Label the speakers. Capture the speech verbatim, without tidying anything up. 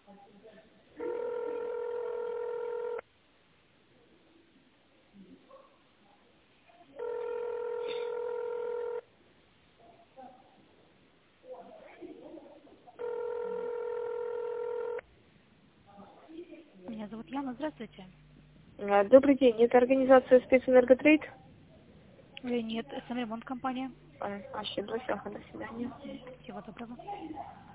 Speaker 1: Меня зовут Яна, здравствуйте.
Speaker 2: А, Добрый день, это организация спецэнерготрейд?
Speaker 1: Э, Нет, СМ-ремонт компания.
Speaker 2: А, Ошиблась, ага, до свидания.
Speaker 1: Всего доброго.